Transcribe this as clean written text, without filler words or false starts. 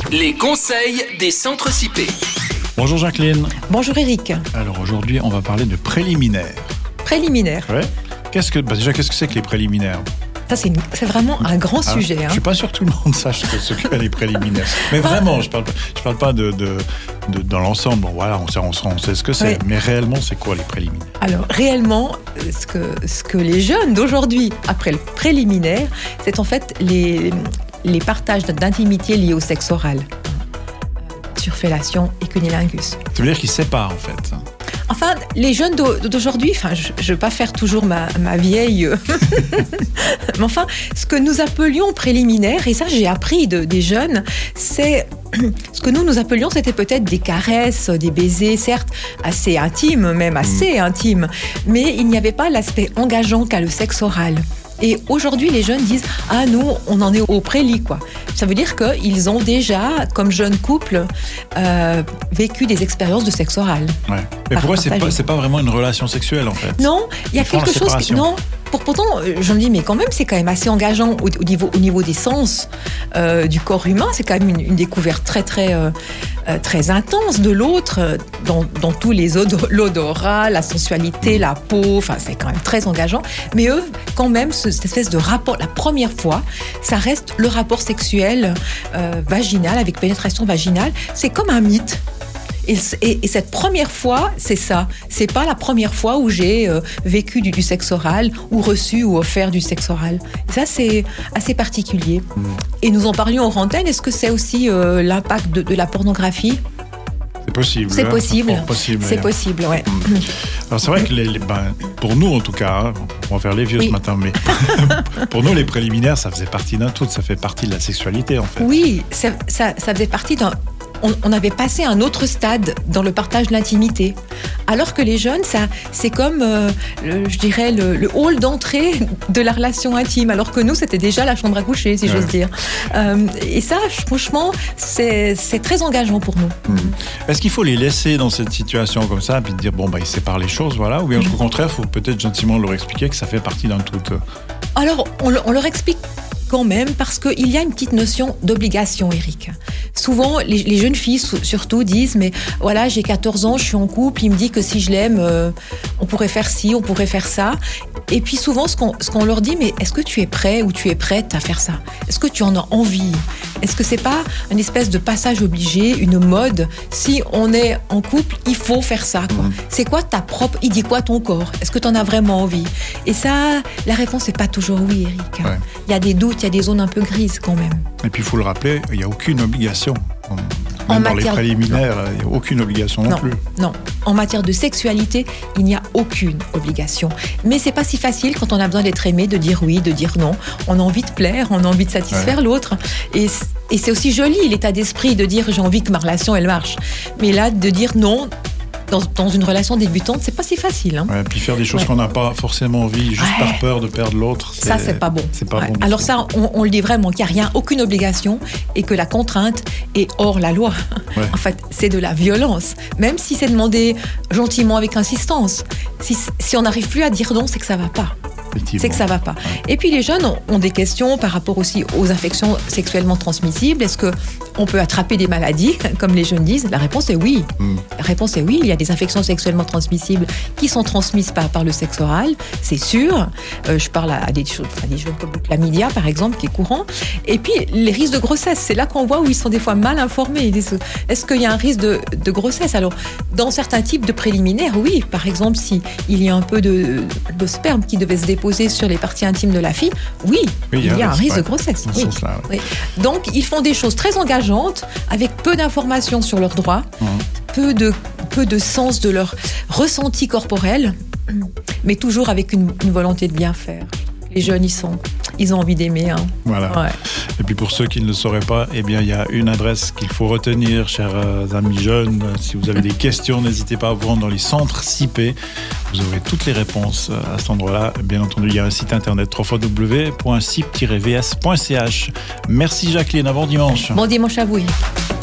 Les conseils des centres CIP. Bonjour Jacqueline. Bonjour Eric. Alors aujourd'hui, on va parler de préliminaires. Préliminaires. Ouais. Qu'est-ce que c'est que les préliminaires ? Ça, c'est vraiment un grand sujet. Je ne suis pas sûr que tout le monde sache ce qu'est les préliminaires. Mais vraiment, je parle pas de dans l'ensemble. Bon, voilà, on sait ce que c'est. Oui. Mais réellement, c'est quoi les préliminaires ? Alors, réellement, ce que les jeunes d'aujourd'hui, après le préliminaire, c'est en fait les partages d'intimité liés au sexe oral. Sur fellation et cunnilingus. Ça veut dire qu'ils séparent, en fait. Enfin, les jeunes d'aujourd'hui, je ne veux pas faire toujours ma vieille... Mais enfin, ce que nous appelions préliminaire, et ça j'ai appris des jeunes, c'est... Ce que nous appelions, c'était peut-être des caresses, des baisers, certes assez intimes, même assez intimes, mais il n'y avait pas l'aspect engageant qu'a le sexe oral. Et aujourd'hui, les jeunes disent « Ah, nous, on en est au prélit, quoi ». Ça veut dire qu'ils ont déjà, comme jeunes couples, vécu des expériences de sexe oral. Ouais. Mais pourquoi c'est pas vraiment une relation sexuelle, en fait ? Non, il y a quelque chose... Non. Pourtant, je me dis, mais quand même, c'est quand même assez engageant au niveau des sens du corps humain. C'est quand même une découverte très intense de l'autre dans tous les l'odorat, la sensualité, la peau. Enfin, c'est quand même très engageant. Mais eux, quand même, cette espèce de rapport, la première fois, ça reste le rapport sexuel vaginal, avec pénétration vaginale. C'est comme un mythe. Et cette première fois, c'est ça. C'est pas la première fois où j'ai vécu du sexe oral ou reçu ou offert du sexe oral. Et ça, c'est assez particulier. Et nous en parlions en antenne. Est-ce que c'est aussi l'impact de la pornographie ? C'est possible. C'est possible. C'est possible, ouais. Alors c'est vrai que pour nous en tout cas, on va faire les vieux ce matin, mais pour nous les préliminaires, ça faisait partie d'un tout. Ça fait partie de la sexualité en fait. Oui, ça faisait partie d'un... On avait passé un autre stade dans le partage de l'intimité. Alors que les jeunes, c'est comme, je dirais, le hall d'entrée de la relation intime. Alors que nous, c'était déjà la chambre à coucher, si j'ose dire. Et ça, franchement, c'est très engageant pour nous. Est-ce qu'il faut les laisser dans cette situation comme ça, puis dire, ils séparent les choses, voilà, ou bien au contraire, il faut peut-être gentiment leur expliquer que ça fait partie d'un tout. Alors, on leur explique quand même, parce qu'il y a une petite notion d'obligation, Eric. Souvent, les jeunes filles, surtout, disent « Mais voilà, j'ai 14 ans, je suis en couple, il me dit que si je l'aime, on pourrait faire ci, on pourrait faire ça. » Et puis souvent, ce qu'on leur dit « Mais est-ce que tu es prêt ou tu es prête à faire ça ? Est-ce que tu en as envie ? Est-ce que c'est pas une espèce de passage obligé, une mode ? Si on est en couple, il faut faire ça, quoi. C'est quoi ta propre... Il dit quoi ton corps ? Est-ce que tu en as vraiment envie ? Et ça, la réponse n'est pas toujours oui, Eric. Ouais. Il y a des doutes, il y a des zones un peu grises quand même. Et puis il faut le rappeler, il n'y a aucune obligation. Même dans les préliminaires, il n'y a aucune obligation non plus. Non, en matière de sexualité, il n'y a aucune obligation. Mais c'est pas si facile quand on a besoin d'être aimé, de dire oui, de dire non. On a envie de plaire, on a envie de satisfaire l'autre. Et c'est aussi joli l'état d'esprit de dire j'ai envie que ma relation elle marche. Mais là, de dire non, dans une relation débutante, c'est pas si facile. Hein. Ouais, puis faire des choses qu'on n'a pas forcément envie, juste par peur de perdre l'autre. Ça, c'est pas bon. C'est pas bon. Alors ça, on le dit vraiment, qu'il n'y a aucune obligation et que la contrainte est hors la loi. Ouais. En fait, c'est de la violence. Même si c'est demandé gentiment avec insistance. Si on n'arrive plus à dire non, c'est que ça va pas. C'est que ça va pas. Ouais. Et puis les jeunes ont des questions par rapport aussi aux infections sexuellement transmissibles. Est-ce qu'on peut attraper des maladies, comme les jeunes disent ? La réponse est oui. La réponse est oui. Il y a des infections sexuellement transmissibles qui sont transmises par le sexe oral, c'est sûr. Je parle à des jeunes comme le chlamydia, par exemple, qui est courant. Et puis les risques de grossesse, c'est là qu'on voit où ils sont des fois mal informés. Ils disent, est-ce qu'il y a un risque de grossesse ? Alors, dans certains types de préliminaires, oui. Par exemple, s'il y a un peu de sperme qui devait se déposer sur les parties intimes de la fille, oui, il y a un risque de grossesse. Oui. Oui. Donc, ils font des choses très engageantes, avec peu d'informations sur leurs droits, peu de sens de leur ressenti corporel, mais toujours avec une volonté de bien faire. Les jeunes, ils ont envie d'aimer. Hein. Voilà. Ouais. Et puis pour ceux qui ne le sauraient pas, il y a une adresse qu'il faut retenir, chers amis jeunes. Si vous avez des questions, n'hésitez pas à vous rendre dans les centres CIP. Vous aurez toutes les réponses à cet endroit-là. Bien entendu, il y a un site internet www.cip-vs.ch. Merci Jacqueline, à bon dimanche. Bon dimanche à vous, Eric.